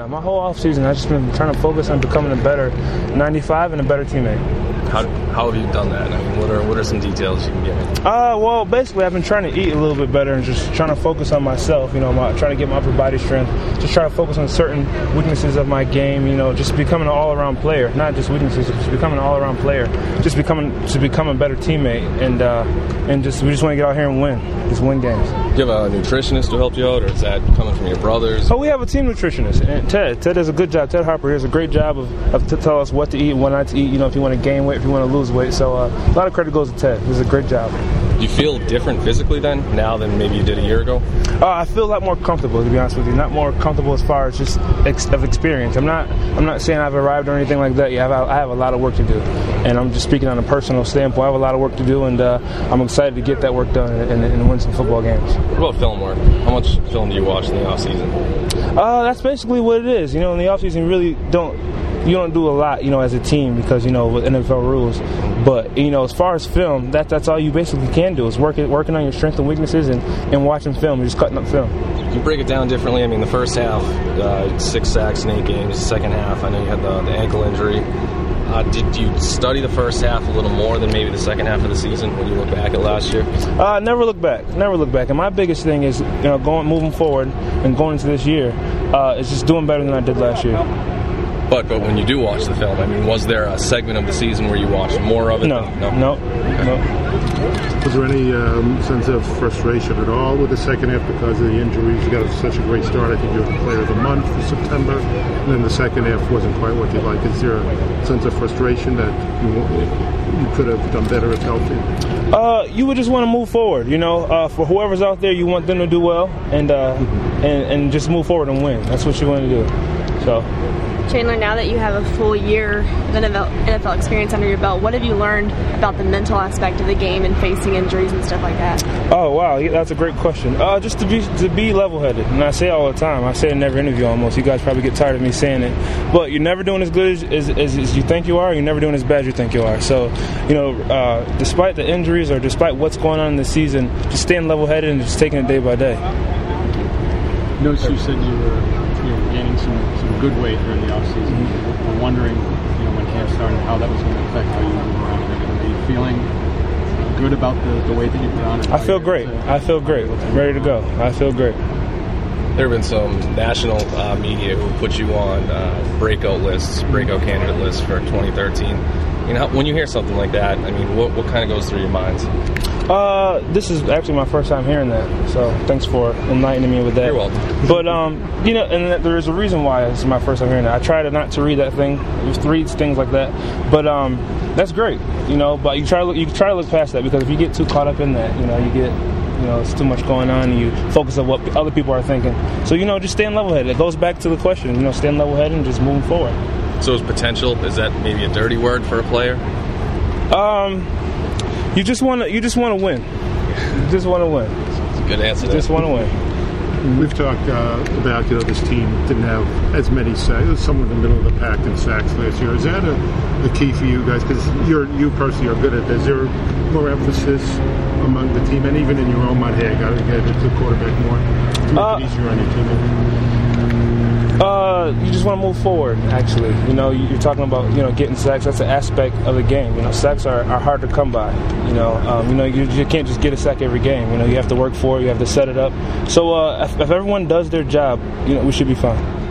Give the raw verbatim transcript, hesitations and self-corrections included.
my whole offseason I've just been trying to focus on becoming a better ninety-five and a better teammate. How, how have you done that? I mean, what are what are some details you can give me? Uh, well, basically, I've been trying to eat a little bit better and just trying to focus on myself. You know, my, trying to get my upper body strength. Just try to focus on certain weaknesses of my game. You know, just becoming an all-around player, not just weaknesses, just becoming an all-around player. Just becoming to become a better teammate, and uh, and just we just want to get out here and win, just win games. Do you have a nutritionist to help you out, or is that coming from your brothers? Oh, we have a team nutritionist, and Ted. Ted does a good job. Ted Harper does a great job of, of to tell us what to eat and what not to eat. You know, if you want to gain weight, if you want to lose weight. So uh, a lot of credit goes to Ted. He does a great job. Do you feel different physically then, now than maybe you did a year ago? Uh, I feel a lot more comfortable, to be honest with you. Not more comfortable as far as just ex- of experience. I'm not. I'm not saying I've arrived or anything like that. Yeah, I have, I have a lot of work to do, and I'm just speaking on a personal standpoint. I have a lot of work to do, and uh, I'm excited to get that work done and, and, and win some football games. What about film work? How much film do you watch in the off season? Uh, that's basically what it is. You know, in the off season, you really don't. You don't do a lot, you know, as a team because, you know, with N F L rules. But, you know, as far as film, that that's all you basically can do is work it, working on your strengths and weaknesses and, and watching film. You're just cutting up film. You break it down differently. I mean, the first half, uh, six sacks in eight games. The second half, I know you had the, the ankle injury. Uh, did you study the first half a little more than maybe the second half of the season when you look back at last year? Uh, never look back. Never look back. And my biggest thing is, you know, going moving forward and going into this year uh, is just doing better than I did last year. But but when you do watch the film, I mean, was there a segment of the season where you watched more of it? No, than, no, no, okay. no. Was there any um, sense of frustration at all with the second half because of the injuries? You got such a great start. I think you were the player of the month for September, and then the second half wasn't quite what you'd like. Is there a sense of frustration that you, you could have done better if healthy? Uh, you would just want to move forward. You know, uh, for whoever's out there, you want them to do well and uh, mm-hmm. and and just move forward and win. That's what you want to do. So. Chandler, now that you have a full year of N F L experience under your belt, what have you learned about the mental aspect of the game and facing injuries and stuff like that? Oh, wow, that's a great question. Uh, just to be to be level-headed, and I say it all the time. I say it in every interview almost. You guys probably get tired of me saying it. But you're never doing as good as, as, as, as you think you are. You're never doing as bad as you think you are. So, you know, uh, despite the injuries or despite what's going on in the season, just staying level-headed and just taking it day by day. Notice you said you were you know, gaining some, some good weight during the offseason. Mm-hmm. We're wondering, you know, when camp started, how that was going to affect how you move around and everything. Are you feeling good about the, the weight that you put on? I feel great. To, I feel great. Ready to go. I feel great. There have been some national uh, media who put you on uh, breakout lists, breakout candidate lists for twenty thirteen. You know, when you hear something like that, I mean, what, what kind of goes through your minds? Uh, this is actually my first time hearing that, so thanks for enlightening me with that. You're welcome. But, um, you know, and there is a reason why this is my first time hearing that. I try to not to read that thing, just read things like that. But um, that's great, you know, but you try to look, you try to look past that because if you get too caught up in that, you know, you get... You know, it's too much going on, and you focus on what other people are thinking. So, you know, just staying level-headed. It goes back to the question, you know, staying level-headed and just moving forward. So is potential, is that maybe a dirty word for a player? Um, you just want to you just want to win. You just want to win. That's a good answer. You just want to win. We've talked uh, about, you know, this team didn't have as many sacks. It was somewhere in the middle of the pack in sacks last year. Is that a, a key for you guys? Because you're you personally are good at this. Is there more emphasis among the team, and even in your own mind, hey, I got to get it to the quarterback more to make uh, it easier on your team? Uh, you just want to move forward, actually. You know, you're talking about, you know, getting sacks. That's an aspect of the game. You know, sacks are, are hard to come by. You know, um, you know, you, you can't just get a sack every game. You know, you have to work for it. You have to set it up. So uh, if, if everyone does their job, you know, we should be fine.